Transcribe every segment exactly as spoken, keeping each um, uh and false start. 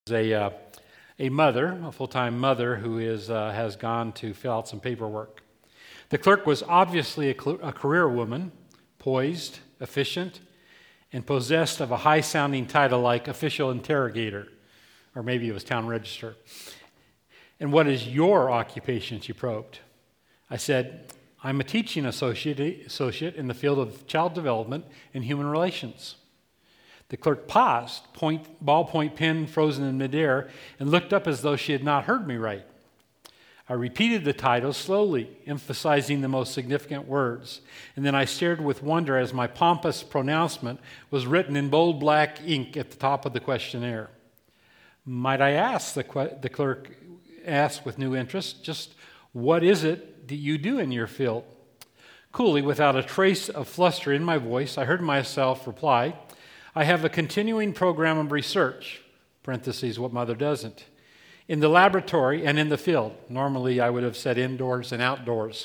a uh, a mother, a full-time mother, who is uh, has gone to fill out some paperwork. The clerk was obviously a, cl- a career woman, poised, efficient, and possessed of a high-sounding title like official interrogator, or maybe it was town register. And what is your occupation, she probed. I said, I'm a teaching associate, associate in the field of child development and human relations. The clerk paused, point, ballpoint pen frozen in midair, and looked up as though she had not heard me right. I repeated the title slowly, emphasizing the most significant words, and then I stared with wonder as my pompous pronouncement was written in bold black ink at the top of the questionnaire. Might I ask, the, que- the clerk asked with new interest, just what is it that you do in your field? Coolly, without a trace of fluster in my voice, I heard myself reply, I have a continuing program of research, parentheses, what mother doesn't, in the laboratory and in the field. Normally, I would have said indoors and outdoors.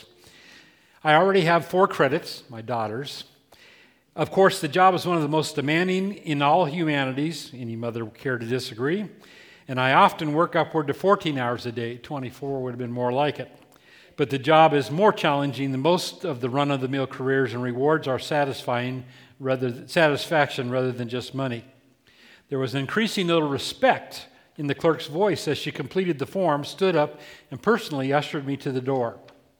I already have four credits, my daughters. Of course, the job is one of the most demanding in all humanities. Any mother would care to disagree. And I often work upward to fourteen hours a day. twenty-four would have been more like it. But the job is more challenging than most of the run-of-the-mill careers, and rewards are satisfying rather satisfaction rather than just money. There was an increasing little respect in the clerk's voice as she completed the form, stood up, and personally ushered me to the door.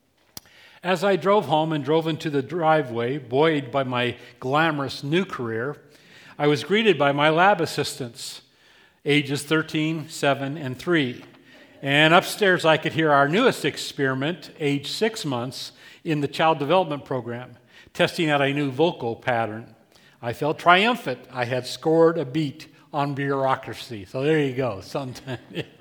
As I drove home and drove into the driveway, buoyed by my glamorous new career, I was greeted by my lab assistants, ages thirteen, seven, and three. And upstairs I could hear our newest experiment, age six months, in the child development program, testing out a new vocal pattern. I felt triumphant. I had scored a beat on bureaucracy. So there you go. Sometime.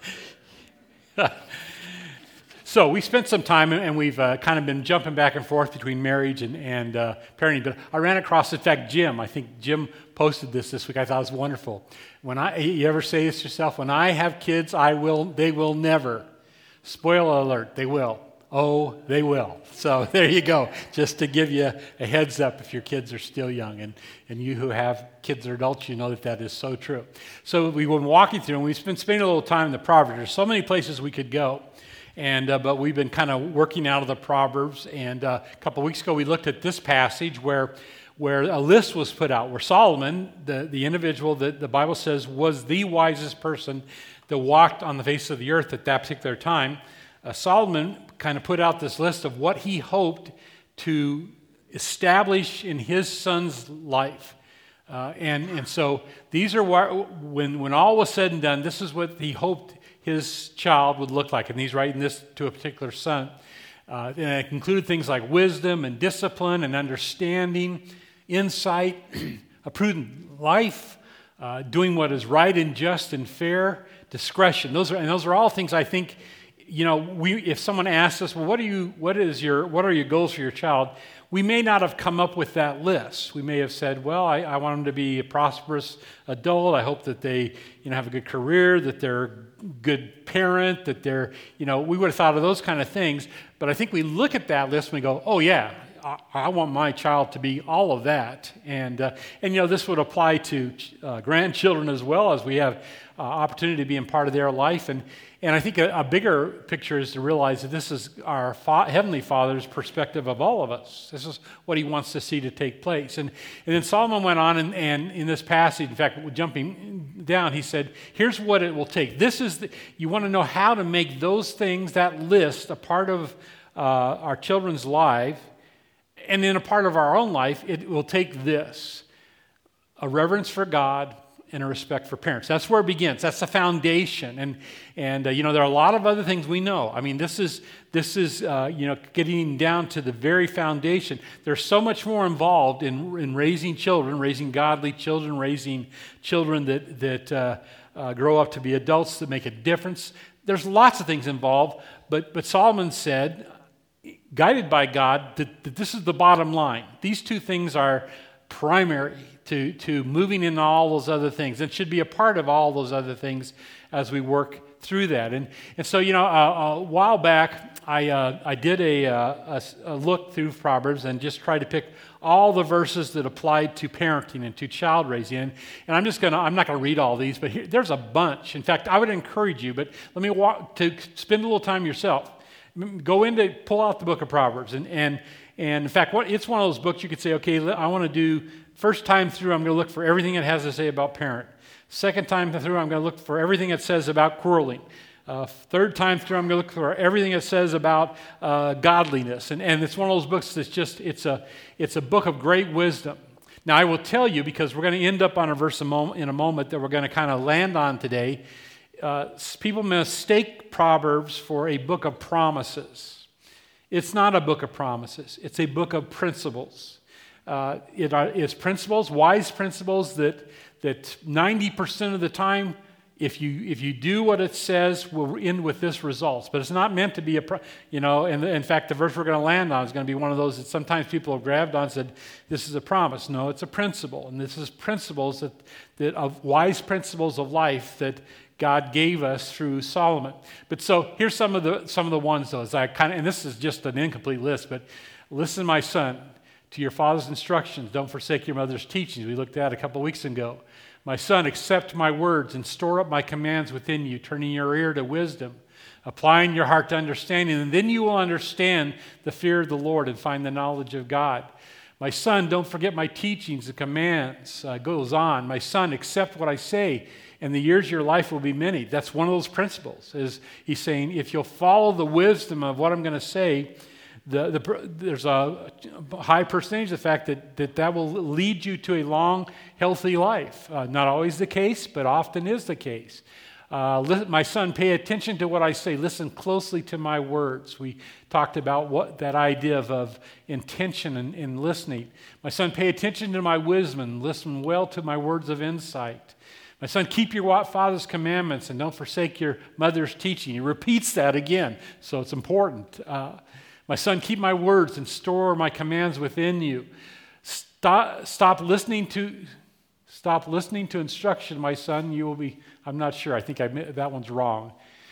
So we spent some time, and we've uh, kind of been jumping back and forth between marriage and, and uh, parenting. But I ran across, in fact, Jim. I think Jim posted this this week. I thought it was wonderful. When I, you ever say this yourself? When I have kids, I will. They will never. Spoiler alert, they will. Oh, they will. So there you go, just to give you a heads up if your kids are still young. And, and you who have kids or adults, you know that that is so true. So we've been walking through, and we've been spending a little time in the Proverbs. There's so many places we could go, and uh, but we've been kind of working out of the Proverbs. And uh, a couple of weeks ago, we looked at this passage where where a list was put out, where Solomon, the, the individual that the Bible says was the wisest person that walked on the face of the earth at that particular time, uh, Solomon kind of put out this list of what he hoped to establish in his son's life. Uh, and, and so these are what, when, when all was said and done, this is what he hoped his child would look like. And he's writing this to a particular son. Uh, and it included things like wisdom and discipline and understanding, insight, a prudent life, uh, doing what is right and just and fair, discretion. Those are, and those are all things I think, you know, we, if someone asks us, well, what are you, what is your, what are your goals for your child? We may not have come up with that list. We may have said, well, I, I want them to be a prosperous adult. I hope that they, you know, have a good career, that they're a good parent, that they're, you know, we would have thought of those kind of things. But I think we look at that list and we go, oh, yeah, I, I want my child to be all of that. And, uh, and you know, this would apply to uh, grandchildren as well, as we have uh, opportunity to be in part of their life. And And I think a, a bigger picture is to realize that this is our fa- Heavenly Father's perspective of all of us. This is what He wants to see to take place. And, and then Solomon went on, and, and in this passage, in fact, jumping down, he said, here's what it will take. This is the, you want to know how to make those things, that list, a part of uh, our children's life, and then a part of our own life. It will take this: a reverence for God and a respect for parents. That's where it begins. That's the foundation. And and uh, you know, there are a lot of other things we know. I mean, this is this is uh, you know, getting down to the very foundation. There's so much more involved in in raising children, raising godly children, raising children that that uh, uh, grow up to be adults that make a difference. There's lots of things involved. But but Solomon said, guided by God, that, that this is the bottom line. These two things are primary. to, to moving in all those other things. It should be a part of all those other things as we work through that. And, and so, you know, a, a while back, I, uh, I did a, a, a look through Proverbs and just tried to pick all the verses that applied to parenting and to child raising. And, and I'm just going to, I'm not going to read all these, but here, there's a bunch. In fact, I would encourage you, but let me walk to spend a little time yourself. Go into, pull out the book of Proverbs. And, and, and in fact, what, it's one of those books you could say, okay, I want to do, first time through, I'm going to look for everything it has to say about parent. Second time through, I'm going to look for everything it says about quarreling. Uh, third time through, I'm going to look for everything it says about uh, godliness. And, and it's one of those books that's just, it's a, it's a book of great wisdom. Now, I will tell you, because we're going to end up on a verse in a moment that we're going to kind of land on today, uh, people mistake Proverbs for a book of promises. It's not a book of promises. It's a book of principles. Uh, it is principles, wise principles that that ninety percent of the time, if you if you do what it says, will end with this results. But it's not meant to be a, pro- you know, and in fact, the verse we're going to land on is going to be one of those that sometimes people have grabbed on and said, this is a promise. No, it's a principle. And this is principles that, that of wise principles of life that God gave us through Solomon. But so here's some of the some of the ones, though, as I kind of, and this is just an incomplete list, but listen, my son, to your father's instructions. Don't forsake your mother's teachings. We looked at a couple weeks ago. My son, accept my words and store up my commands within you, turning your ear to wisdom, applying your heart to understanding, and then you will understand the fear of the Lord and find the knowledge of God. My son, don't forget my teachings, the commands. Uh, goes on. My son, accept what I say, and the years of your life will be many. That's one of those principles. Is he's saying, if you'll follow the wisdom of what I'm going to say, The, the, there's a high percentage of the fact that, that that will lead you to a long, healthy life. Uh, not always the case, but often is the case. Uh, listen, my son, pay attention to what I say. Listen closely to my words. We talked about what that idea of, of intention in, in listening. My son, pay attention to my wisdom and listen well to my words of insight. My son, keep your father's commandments and don't forsake your mother's teaching. He repeats that again, so it's important. Uh, My son, keep my words and store my commands within you. Stop, stop listening to, stop listening to instruction, my son. You will be. I'm not sure. I think I that one's wrong.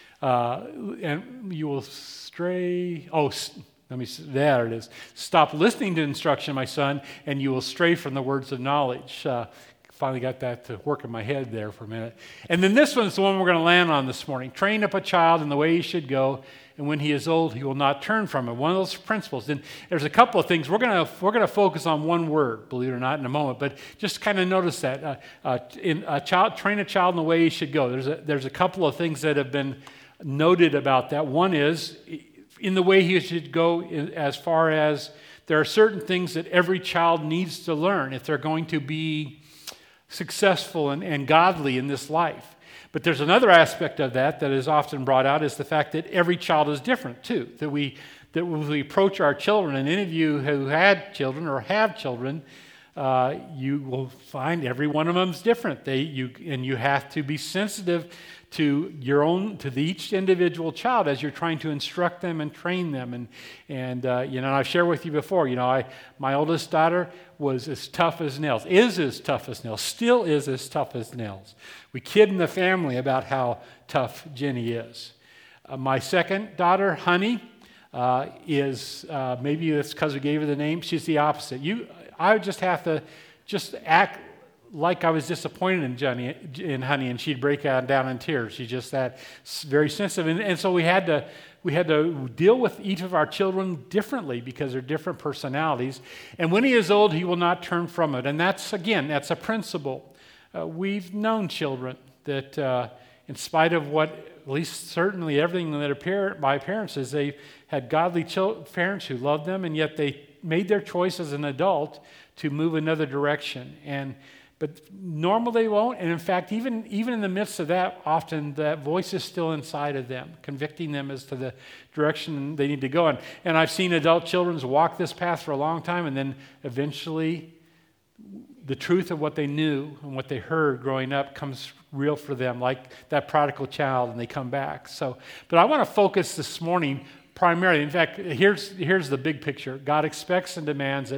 Uh, and you will stray. Oh, let me. There it is. Stop listening to instruction, my son, and you will stray from the words of knowledge. Uh, finally got that to work in my head there for a minute. And then this one's the one we're going to land on this morning. Train up a child in the way he should go, and when he is old, he will not turn from it. One of those principles. And there's a couple of things. We're going to we're going to focus on one word, believe it or not, in a moment. But just kind of notice that uh, uh, in a child, train a child in the way he should go. There's a, there's a couple of things that have been noted about that. One is in the way he should go, in, as far as there are certain things that every child needs to learn if they're going to be successful and, and godly in this life. But there's another aspect of that that is often brought out, is the fact that every child is different too. That we that when we approach our children, and any of you who had children or have children, uh, you will find every one of them is different. They you and you have to be sensitive to your own to the, each individual child as you're trying to instruct them and train them. And and uh, you know, I've shared with you before. You know, I my oldest daughter was as tough as nails, is as tough as nails, still is as tough as nails. We kid in the family about how tough Jenny is. Uh, my second daughter, Honey, uh, is uh, maybe it's because we gave her the name. She's the opposite. You, I would just have to just act like I was disappointed in Jenny, in Honey, and she'd break out down in tears. She's just that very sensitive, and, and so we had to we had to deal with each of our children differently because they're different personalities. And when he is old, he will not turn from it. And that's again, that's a principle. Uh, we've known children that, uh, in spite of what, at least certainly everything that appeared by parents, is they had godly chil- parents who loved them, and yet they made their choice as an adult to move another direction. And but normal they won't. And in fact, even, even in the midst of that, often that voice is still inside of them, convicting them as to the direction they need to go in. And I've seen adult children walk this path for a long time, and then eventually the truth of what they knew and what they heard growing up comes real for them, like that prodigal child, and they come back. So, but I want to focus this morning primarily. In fact, here's, here's the big picture. God expects and demands that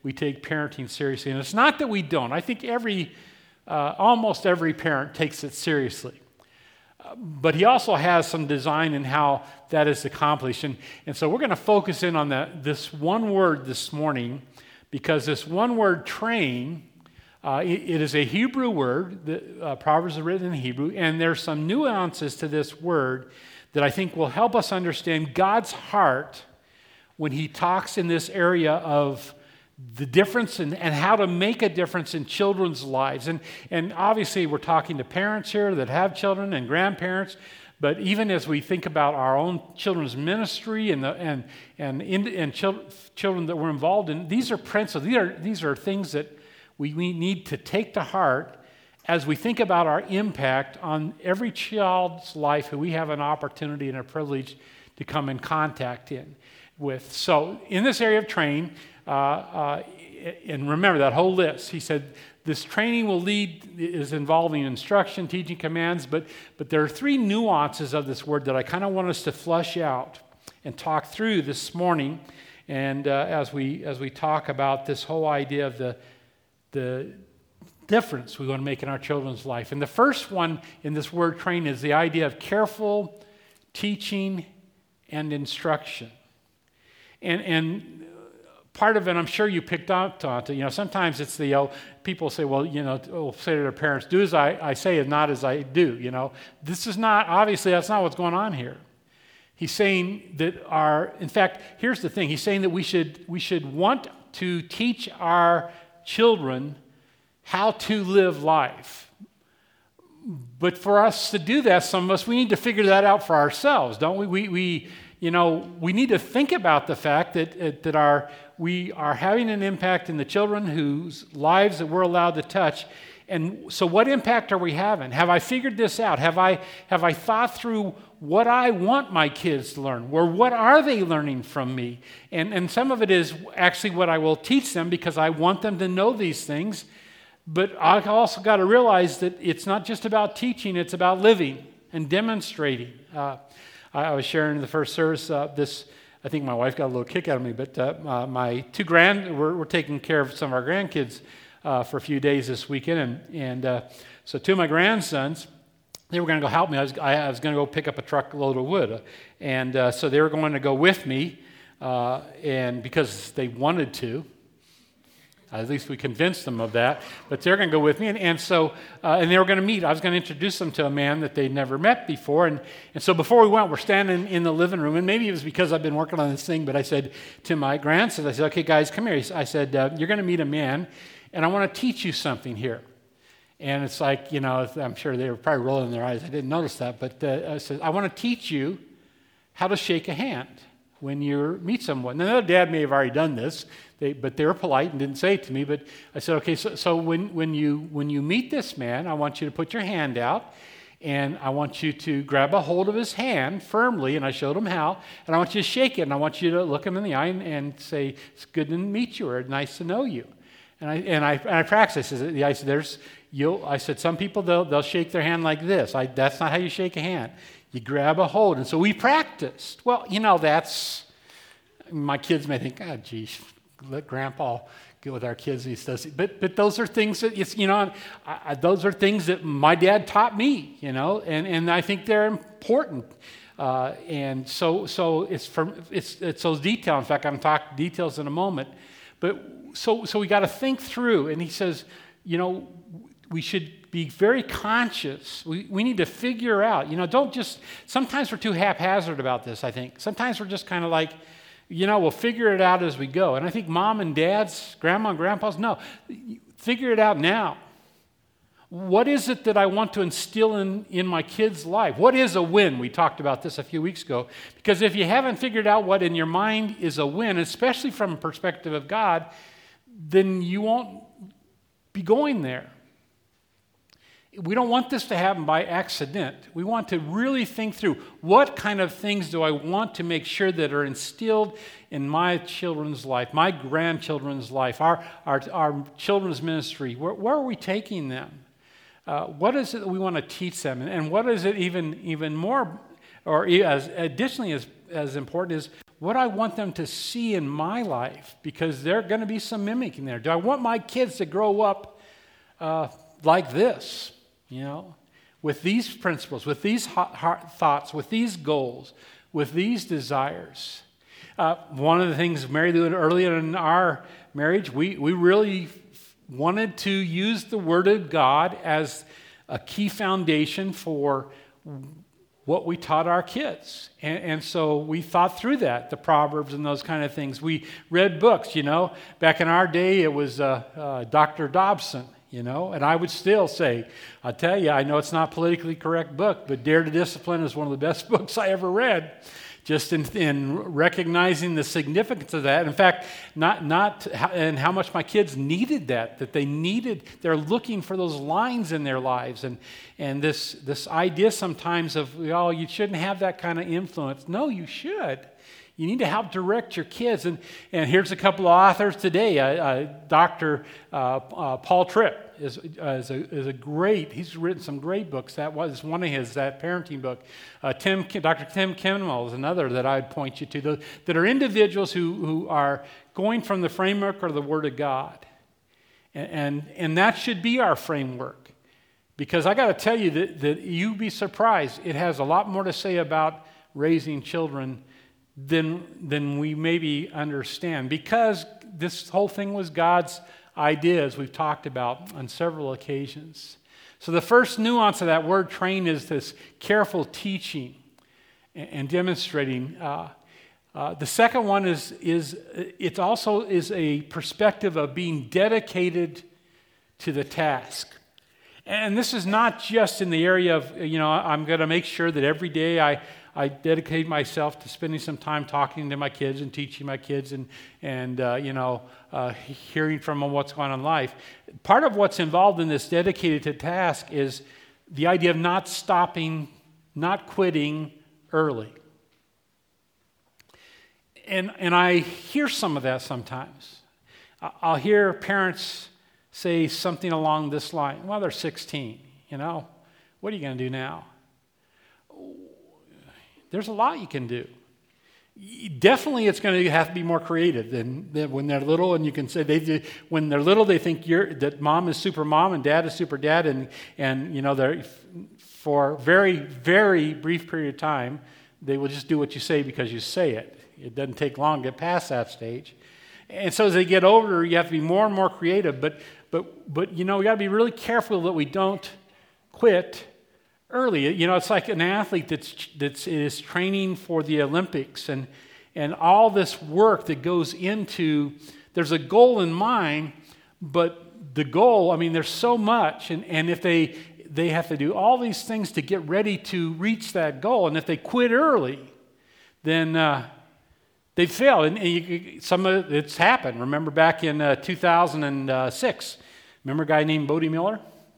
we take parenting seriously. And it's not that we don't. I think every, uh, almost every parent takes it seriously. Uh, but he also has some design in how that is accomplished. And, and so we're going to focus in on that, this one word this morning, because this one word, train, uh, it, it is a Hebrew word. The, uh, Proverbs are written in Hebrew, and there's some nuances to this word that I think will help us understand God's heart when he talks in this area of the difference in, and how to make a difference in children's lives. And, and obviously we're talking to parents here that have children and grandparents, but even as we think about our own children's ministry and the, and and in, and children, children that we're involved in, these are principles. These are these are things that we, we need to take to heart as we think about our impact on every child's life who we have an opportunity and a privilege to come in contact in with. So in this area of train, uh, uh, and remember that whole list, he said this training will lead, is involving instruction, teaching, commands, but, but there are three nuances of this word that I kind of want us to flush out and talk through this morning. And uh, as we as we talk about this whole idea of the the difference we want to make in our children's life. And the first one in this word train is the idea of careful teaching and instruction. And and part of it, I'm sure you picked up on it. You know, sometimes it's the, oh, people say, well, you know, will say to their parents, do as I, I say and not as I do, you know. This is not, obviously that's not what's going on here. He's saying that our, in fact, here's the thing. He's saying that we should we should want to teach our children how to live life. But for us to do that, some of us, we need to figure that out for ourselves, don't we? We, we you know, we need to think about the fact that, that our, we are having an impact in the children whose lives that we're allowed to touch. And so what impact are we having? Have I figured this out? Have I, have I thought through what I want my kids to learn? Or what are they learning from me? And, and some of it is actually what I will teach them because I want them to know these things. But I've also got to realize that it's not just about teaching, it's about living and demonstrating. Uh, I, I was sharing in the first service uh, this, I think my wife got a little kick out of me, but uh, uh, my two grand, we're, we're taking care of some of our grandkids uh, for a few days this weekend. And, and uh, so two of my grandsons, they were going to go help me. I was, I, I was going to go pick up a truckload of wood. And uh, so they were going to go with me, uh, and because they wanted to. At least we convinced them of that. But they're going to go with me. And, and so, uh, and they were going to meet. I was going to introduce them to a man that they'd never met before. And, and so before we went, we're standing in the living room. And maybe it was because I've been working on this thing, but I said to my grandsons, I said, okay, guys, come here. I said, uh, you're going to meet a man, and I want to teach you something here. And it's like, you know, I'm sure they were probably rolling their eyes. I didn't notice that. But uh, I said, I want to teach you how to shake a hand when you meet someone. Now, their dad may have already done this, they, but they were polite and didn't say it to me. But I said, okay, so, so when, when, you, when you meet this man, I want you to put your hand out, and I want you to grab a hold of his hand firmly, and I showed him how, and I want you to shake it, and I want you to look him in the eye and, and say, it's good to meet you, or nice to know you. And I, and I, and I practiced. I said, I said, there's, you'll, I said, some people, they'll, they'll shake their hand like this. I, that's not how you shake a hand. You grab a hold. And so we practiced. Well, you know, that's, my kids may think, oh, geez, let Grandpa get with our kids. He does it. But, but those are things that, it's, you know, I, I, those are things that my dad taught me, you know, and, and I think they're important. Uh, and so so it's, from, it's, it's those details. In fact, I'm talking details in a moment. But so, so we got to think through. And he says, you know, we should be very conscious. We, we need to figure out, you know, don't just, sometimes we're too haphazard about this, I think. Sometimes we're just kind of like, you know, we'll figure it out as we go. And I think mom and dads, grandma and grandpas, no, figure it out now. What is it that I want to instill in, in my kids' life? What is a win? We talked about this a few weeks ago. Because if you haven't figured out what in your mind is a win, especially from a perspective of God, then you won't be going there. We don't want this to happen by accident. We want to really think through what kind of things do I want to make sure that are instilled in my children's life, my grandchildren's life, our, our, our children's ministry. Where, where are we taking them? Uh, what is it that we want to teach them? And, and what is it even, even more, or as additionally as, as important is, what do I want them to see in my life? Because there are going to be some mimicking there. Do I want my kids to grow up uh, like this, you know, with these principles, with these hot, hot thoughts, with these goals, with these desires? Uh, one of the things Mary did early in our marriage, we, we really wanted to use the Word of God as a key foundation for what we taught our kids. And, and so we thought through that, the Proverbs and those kind of things. We read books, you know. Back in our day, it was uh, uh, Doctor Dobson, you know. And I would still say, I'll tell you, I know it's not a politically correct book, but Dare to Discipline is one of the best books I ever read. Just in, in recognizing the significance of that. In fact, not not and how much my kids needed that, that they needed, they're looking for those lines in their lives. And and this this idea sometimes of, oh, you shouldn't have that kind of influence. No, you should. You need to help direct your kids. And, and here's a couple of authors today. Uh, uh, Doctor Uh, uh, Paul Tripp is, uh, is, a, is a great, he's written some great books. That was one of his, that parenting book. Uh, Tim, Doctor Tim Kimmel is another that I'd point you to, the, that are individuals who, who are going from the framework of the Word of God. And, and, and that should be our framework. Because I got to tell you that, that you'd be surprised. It has a lot more to say about raising children than, than we maybe understand. Because this whole thing was God's idea, as we've talked about on several occasions. So the first nuance of that word train is this careful teaching and, and demonstrating. Uh, uh, the second one is, is it also is a perspective of being dedicated to the task. And this is not just in the area of, you know, I'm going to make sure that every day I I dedicate myself to spending some time talking to my kids and teaching my kids and, and uh, you know, uh, hearing from them what's going on in life. Part of what's involved in this dedicated to task is the idea of not stopping, not quitting early. And, and I hear some of that sometimes. I'll hear parents say something along this line. Well, they're sixteen, you know. What are you going to do now? There's a lot you can do. Definitely, it's going to have to be more creative than, than when they're little. And you can say they when they're little, they think you're that mom is super mom and dad is super dad, and and you know they're for a very very brief period of time they will just do what you say because you say it. It doesn't take long to get past that stage. And so as they get older, you have to be more and more creative. But but but you know we got to be really careful that we don't quit early. You know, it's like an athlete that's that's is training for the Olympics, and and all this work that goes into, there's a goal in mind, but the goal, I mean, there's so much, and, and if they they have to do all these things to get ready to reach that goal, and if they quit early, then uh, they fail. And, and you, some of it's happened. Remember back in uh, two thousand six, remember a guy named Bodie Miller?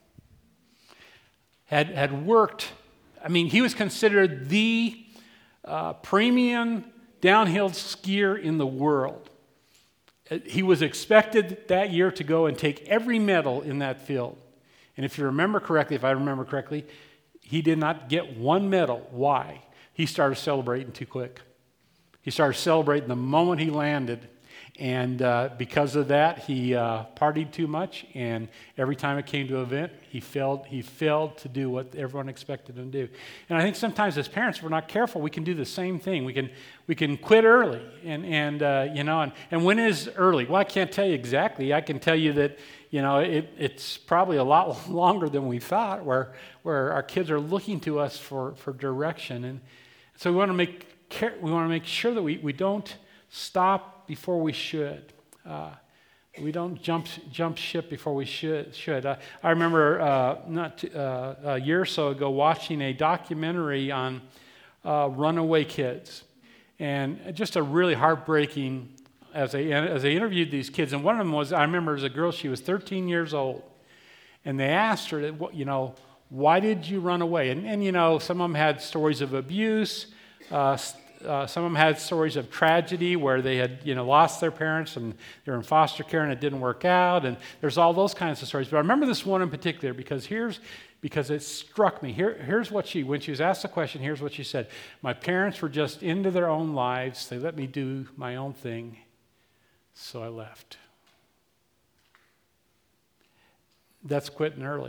Had, had worked, I mean, he was considered the uh, premium downhill skier in the world. He was expected that year to go and take every medal in that field. And if you remember correctly, if I remember correctly, he did not get one medal. Why? He started celebrating too quick. He started celebrating the moment he landed. And uh, because of that, he uh, partied too much, and every time it came to an event, he failed, he failed to do what everyone expected him to do. And I think sometimes as parents, if we're not careful, we can do the same thing. We can we can quit early, and, and uh, you know, and, and when is early? Well, I can't tell you exactly. I can tell you that, you know, it, it's probably a lot longer than we thought, where where our kids are looking to us for, for direction. And so we want to make care, we want to make sure that we, we don't stop before we should. Uh, we don't jump jump ship before we should. should. Uh, I remember uh, not t- uh, a year or so ago watching a documentary on uh, runaway kids, and just a really heartbreaking. As they as they interviewed these kids, and one of them was, I remember as a girl, she was thirteen years old, and they asked her, you know, why did you run away? And, and you know, some of them had stories of abuse. Uh, Uh, some of them had stories of tragedy where they had, you know, lost their parents and they're in foster care and it didn't work out. And there's all those kinds of stories. But I remember this one in particular because here's because it struck me. Here, here's what she, when she was asked the question, here's what she said. My parents were just into their own lives. They let me do my own thing, so I left. That's quitting early.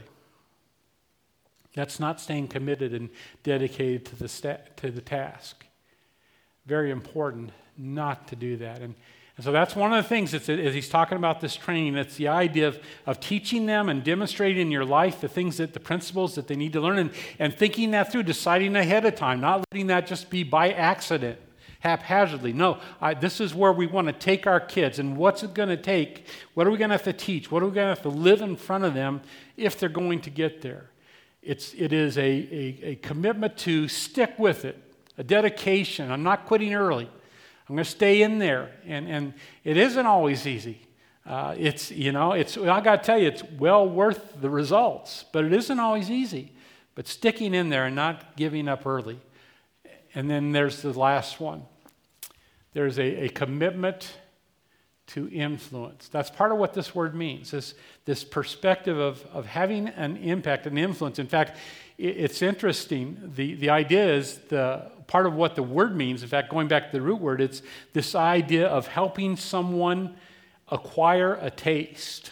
That's not staying committed and dedicated to the sta- to the task. Very important not to do that. And, and so that's one of the things that's, as he's talking about this training, it's the idea of, of teaching them and demonstrating in your life the things that the principles that they need to learn, and, and thinking that through, deciding ahead of time, not letting that just be by accident, haphazardly. No, I, this is where we want to take our kids, and what's it going to take? What are we going to have to teach? What are we going to have to live in front of them if they're going to get there? It's, it is a, a, a commitment to stick with it, a dedication. I'm not quitting early. I'm going to stay in there. And, and it isn't always easy. Uh, it's, you know, it's, I got to tell you, it's well worth the results, but it isn't always easy. But sticking in there and not giving up early. And then there's the last one. There's a, a commitment to influence. That's part of what this word means, this, this perspective of, of having an impact, an influence. In fact, it, it's interesting. The, the idea is the part of what the word means. In fact, going back to the root word, it's this idea of helping someone acquire a taste.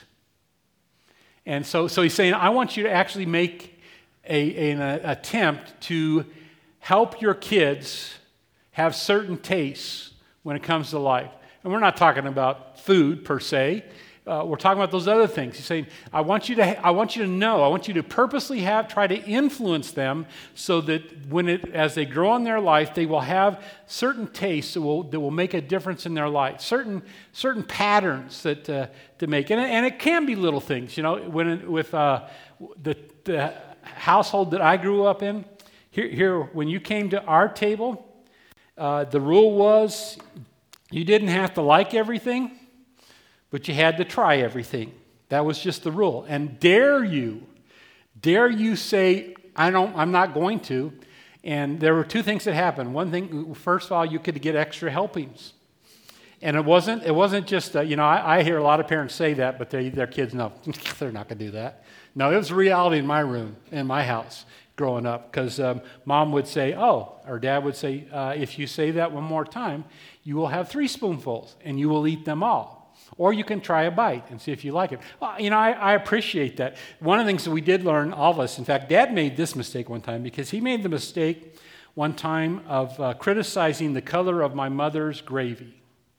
And so, so he's saying, I want you to actually make a, an a, attempt to help your kids have certain tastes when it comes to life. And we're not talking about food per se. Uh, we're talking about those other things. He's saying, I want you to, I want you to know, I want you to purposely have, try to influence them so that when it, as they grow in their life, they will have certain tastes that will, that will make a difference in their life. Certain, certain patterns that uh, to make, and, and it can be little things. You know, when it, with uh, the, the household that I grew up in, here, here when you came to our table, uh, the rule was, you didn't have to like everything, but you had to try everything. That was just the rule. And dare you, dare you say, I don't, I'm not going to. And there were two things that happened. One thing, first of all, you could get extra helpings. And it wasn't, it wasn't just, uh, you know, I, I hear a lot of parents say that, but they, their kids, no, they're not going to do that. No, it was a reality in my room, in my house, growing up. Because um, mom would say, oh, or dad would say, uh, if you say that one more time, you will have three spoonfuls, and you will eat them all. Or you can try a bite and see if you like it. Well, you know, I, I appreciate that. One of the things that we did learn, all of us, in fact, Dad made this mistake one time because he made the mistake one time of uh, criticizing the color of my mother's gravy.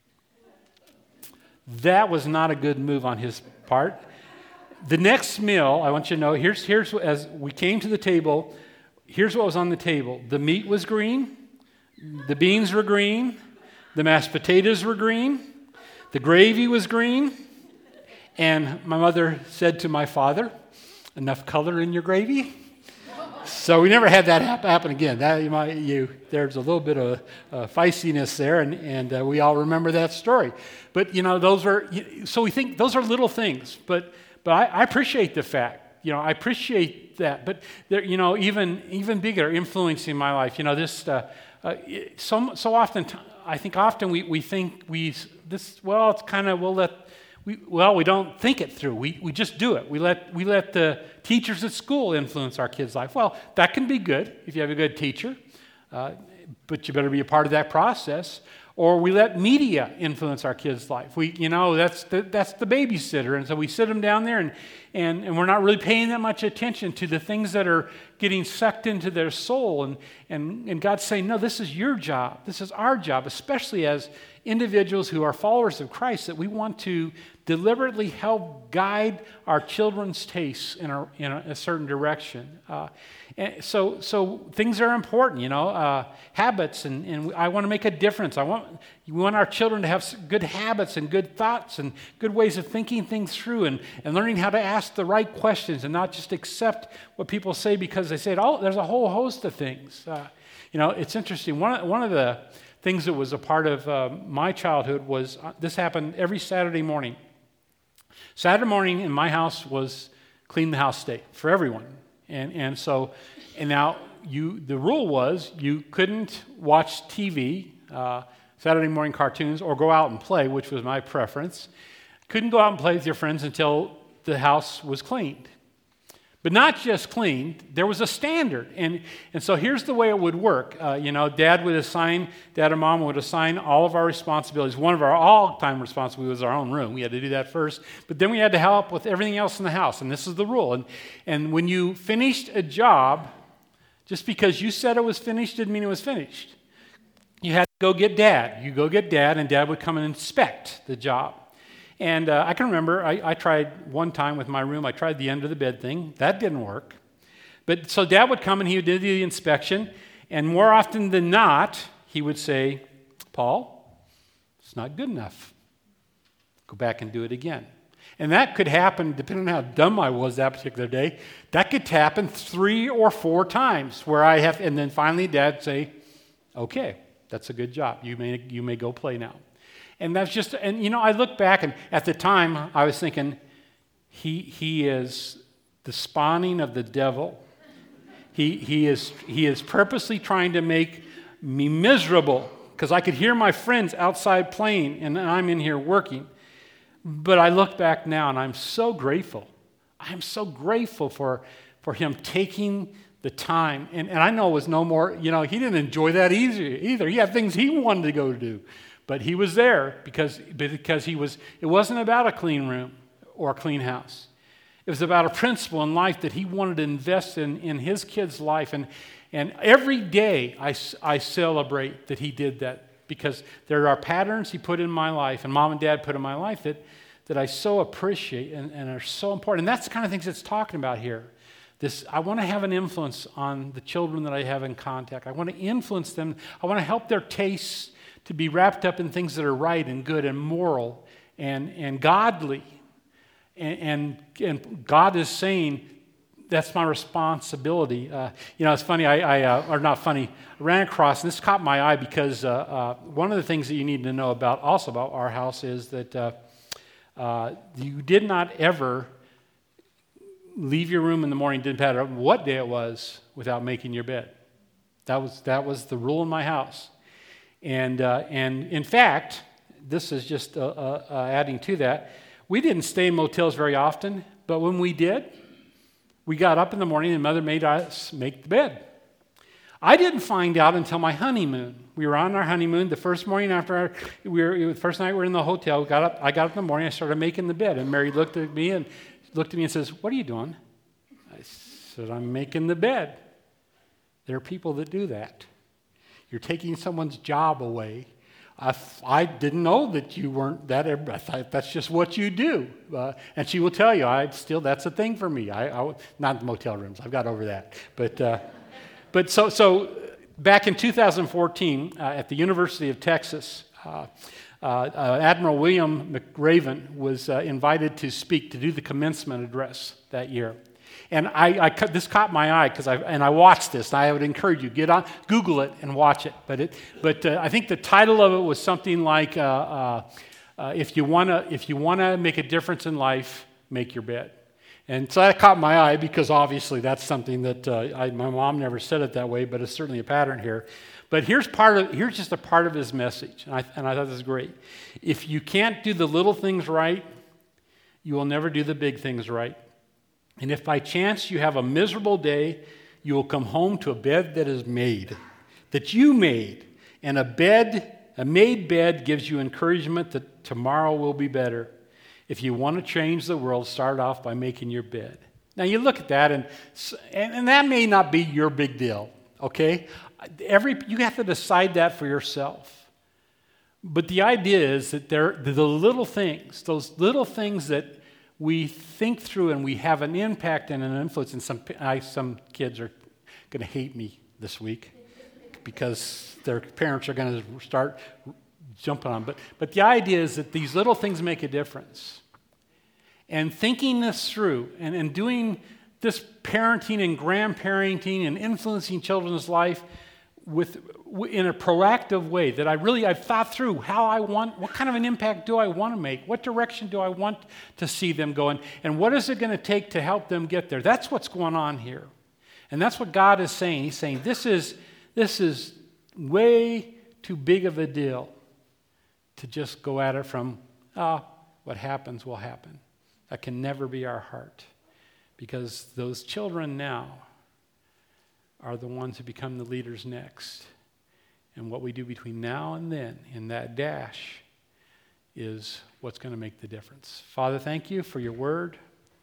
That was not a good move on his part. The next meal, I want you to know, here's, here's as we came to the table, here's what was on the table. The meat was green, the beans were green, the mashed potatoes were green, the gravy was green, and my mother said to my father, enough color in your gravy? So we never had that happen again. That, you might, you, there's a little bit of uh, feistiness there, and, and uh, we all remember that story. But, you know, those were, so we think those are little things, but but I, I appreciate the fact, you know, I appreciate that. But, there, you know, even even bigger influencing my life, you know, this, uh, uh, so, so often, I think often we, we think we, this, well, it's kind of, we'll let, We, well, we don't think it through. We we just do it. We let we let the teachers at school influence our kids' life. Well, that can be good if you have a good teacher, uh, but you better be a part of that process. Or we let media influence our kids' life. We, you know, that's the, that's the babysitter, and so we sit them down there, and, and and we're not really paying that much attention to the things that are getting sucked into their soul. And and and God's saying, no, this is your job. This is our job, especially as individuals who are followers of Christ, that we want to deliberately help guide our children's tastes in a, in a, a certain direction. Uh, and so, so things are important, you know, uh, habits, and, and I want to make a difference. I want we want our children to have good habits and good thoughts and good ways of thinking things through, and, and learning how to ask the right questions and not just accept what people say because they say it. Oh, there's a whole host of things. Uh, you know, it's interesting. One one of the things that was a part of uh, my childhood was uh, this happened every Saturday morning. Saturday morning in my house was clean the house day for everyone. And and so, and now you the rule was you couldn't watch T V, uh, Saturday morning cartoons, or go out and play, which was my preference. Couldn't go out and play with your friends until the house was cleaned. But not just clean, there was a standard. And, and so here's the way it would work. Uh, you know, dad would assign, dad and mom would assign all of our responsibilities. One of our all-time responsibilities was our own room. We had to do that first. But then we had to help with everything else in the house. And this is the rule. And, and when you finished a job, just because you said it was finished didn't mean it was finished. You had to go get dad. You go get dad, and dad would come and inspect the job. And uh, I can remember, I, I tried one time with my room, I tried the under the bed thing. That didn't work. But so dad would come and he would do the inspection, and more often than not, he would say, Paul, it's not good enough. Go back and do it again. And that could happen, depending on how dumb I was that particular day, that could happen three or four times where I have, and then finally dad say, okay, that's a good job. You may, you may go play now. And that's just, and you know, I look back, and at the time, I was thinking, he he is the spawning of the devil. He he is he is purposely trying to make me miserable, because I could hear my friends outside playing, and I'm in here working. But I look back now, and I'm so grateful. I'm so grateful for, for him taking the time. And, and I know it was no more, you know, he didn't enjoy that either, either. He had things he wanted to go do. But he was there because, because he was, it wasn't about a clean room or a clean house. It was about a principle in life that he wanted to invest in, in his kid's life. And, and every day I, I celebrate that he did that, because there are patterns he put in my life, and mom and dad put in my life, that, that I so appreciate and, and are so important. And that's the kind of things it's talking about here. This, I want to have an influence on the children that I have in contact. I want to influence them. I want to help their tastes to be wrapped up in things that are right and good and moral and, and godly. And, and, and God is saying, that's my responsibility. Uh, you know, it's funny, I, I uh, or not funny, I ran across, and this caught my eye because uh, uh, one of the things that you need to know about, also about our house, is that uh, uh, you did not ever leave your room in the morning, didn't matter what day it was, without making your bed. That was, that was the rule in my house. And, uh, and in fact, this is just uh, uh, uh, adding to that, we didn't stay in motels very often, but when we did, we got up in the morning and Mother made us make the bed. I didn't find out until my honeymoon. We were on our honeymoon. The first morning after our, we were, the first night we were in the hotel, we got up, I got up in the morning, I started making the bed, and Mary looked at me and looked at me and says, "What are you doing?" I said, "I'm making the bed." There are people that do that. You're taking someone's job away. I, I didn't know that you weren't that. I thought that's just what you do. Uh, and she will tell you, I still, that's a thing for me. I, I not the motel rooms. I've got over that. But uh, but so so back in two thousand fourteen uh, at the University of Texas, uh, uh, uh, Admiral William McRaven was uh, invited to speak, to do the commencement address that year. And I, I this caught my eye because I and I watched this. And I would encourage you, get on, Google it and watch it. But it, but uh, I think the title of it was something like, uh, uh, uh, "If you wanna if you wanna make a difference in life, make your bed." And so that caught my eye because obviously that's something that uh, I, my mom never said it that way, but it's certainly a pattern here. But here's part of here's just a part of his message, and I and I thought this was great. If you can't do the little things right, you will never do the big things right. And if by chance you have a miserable day, you will come home to a bed that is made, that you made. And a bed, a made bed, gives you encouragement that tomorrow will be better. If you want to change the world, start off by making your bed. Now you look at that, and and, and that may not be your big deal, okay? Every you have to decide that for yourself. But the idea is that there, the little things, those little things that we think through and we have an impact and an influence. And some I, some kids are going to hate me this week because their parents are going to start jumping on. But but the idea is that these little things make a difference. And thinking this through and, and doing this parenting and grandparenting and influencing children's life with in a proactive way, that I really, I've thought through how I want, what kind of an impact do I want to make? What direction do I want to see them going? And what is it going to take to help them get there? That's what's going on here. And that's what God is saying. He's saying, this is, this is way too big of a deal to just go at it from, ah, oh, what happens will happen. That can never be our heart. because those children now are the ones who become the leaders next. And what we do between now and then in that dash is what's going to make the difference. Father, thank you for your word,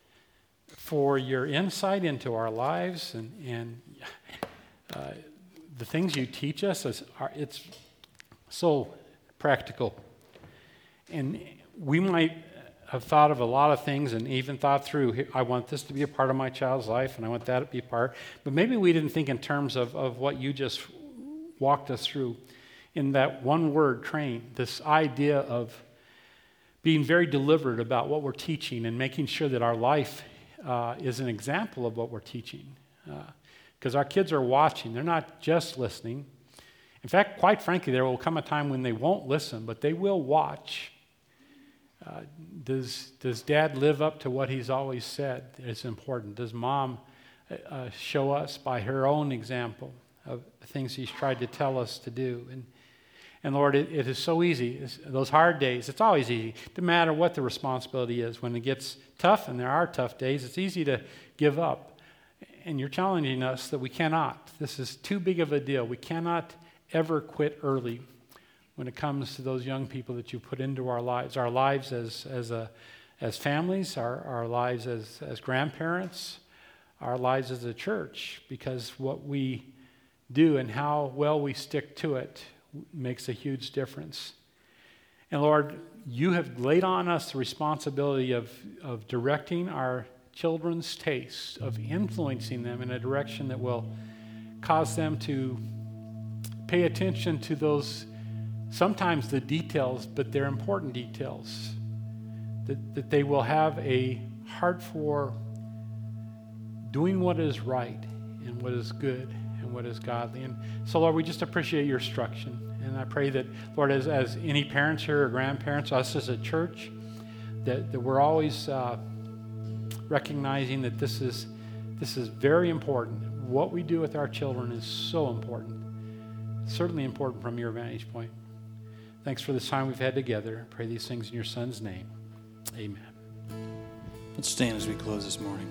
for your insight into our lives, and, and uh, the things you teach us. Is, are, it's so practical. And we might have thought of a lot of things and even thought through, I want this to be a part of my child's life, and I want that to be a part. But maybe we didn't think in terms of, of what you just walked us through in that one word, train, this idea of being very deliberate about what we're teaching and making sure that our life uh, is an example of what we're teaching. Because uh, our kids are watching. They're not just listening. In fact, quite frankly, there will come a time when they won't listen, but they will watch. Uh, does, does dad live up to what he's always said is important? Does mom uh, show us by her own example of the things she's tried to tell us to do? And, and Lord, it, it is so easy. It's, those hard days, it's always easy. No matter what the responsibility is. When it gets tough, and there are tough days, it's easy to give up. And you're challenging us that we cannot. This is too big of a deal. We cannot ever quit early when it comes to those young people that you put into our lives, our lives as as a as families, our, our lives as, as grandparents, our lives as a church, because what we do and how well we stick to it makes a huge difference. And Lord, you have laid on us the responsibility of, of directing our children's tastes, of influencing them in a direction that will cause them to pay attention to those, sometimes the details, but they're important details. That, that they will have a heart for doing what is right and what is good and what is godly. And so, Lord, we just appreciate your instruction. And I pray that, Lord, as, as any parents here or grandparents, us as a church, that, that we're always uh, recognizing that this is, this is very important. What we do with our children is so important. Certainly important from your vantage point. Thanks for this time we've had together. I pray these things in your Son's name. Amen. Let's stand as we close this morning.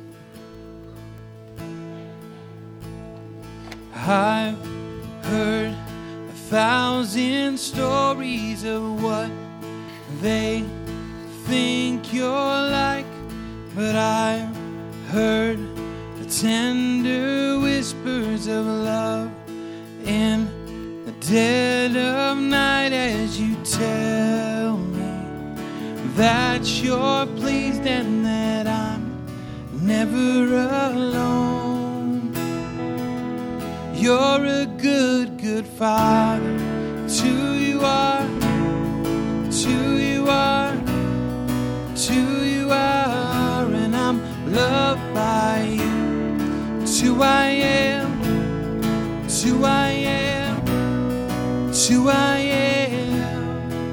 I've heard a thousand stories of what they think you're like, but I've heard the tender whispers of love in the dead of night as you tell me that you're pleased and that I'm never alone. You're a good, good Father. It's who you are. It's who you are. It's who you are. And I'm loved by you. It's who I am. It's who I am. It's who I am.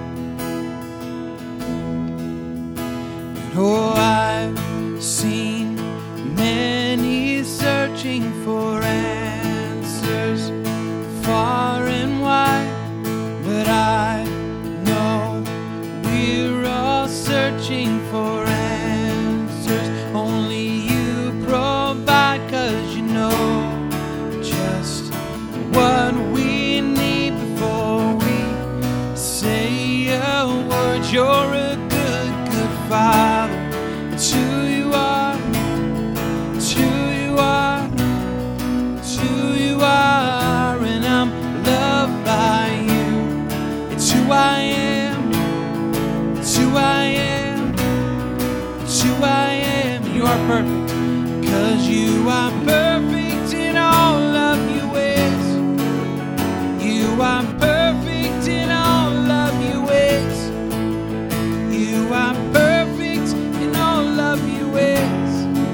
And oh, I've seen many searching for answers far and wide, but I know we're all searching for answers. Only you provide, 'cause you know just what we need before we say a word. You're a good, good Father. It's who you are. It's who you are. It's who you are. And I'm loved by you. It's who I am. It's who I am. It's who I am. You are perfect. 'Cause you are perfect in all of your ways. You are perfect in all of your ways. You are perfect in all of your ways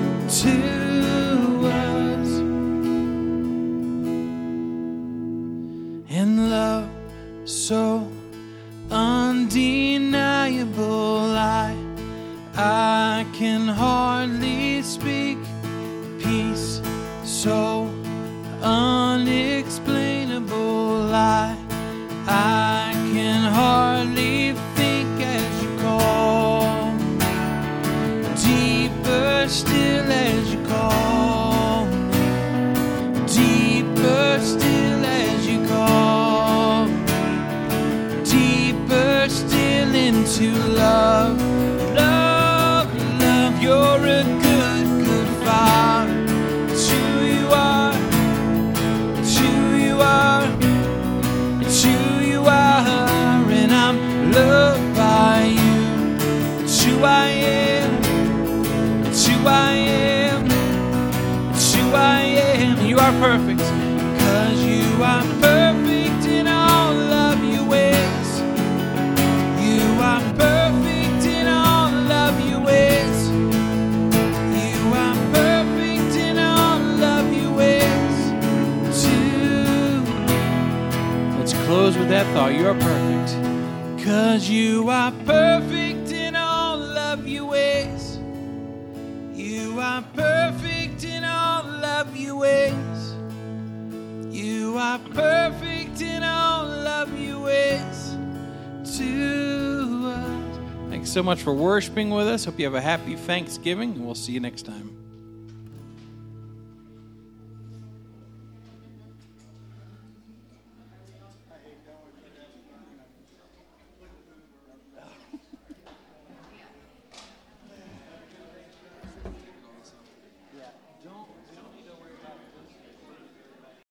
to us. And love so undeniable, I, I can hardly speak. Peace so unexplainable, I, I can hardly think as you call. Deeper still as you call. to love, love, love. You're a good, good Father. It's who you are. It's who you are. It's who you are. And I'm loved by you. It's who I am. It's who I am. It's who I am. You are perfect. Cause you are perfect in all of your ways. You are perfect in all of your ways. You are perfect in all of your ways too. Let's close with that thought. You are perfect. Cause you are perfect in all of your ways. You are perfect in all of your ways. You are perfect in all of your ways to us. Thanks so much for worshiping with us. Hope you have a happy Thanksgiving, and we'll see you next time.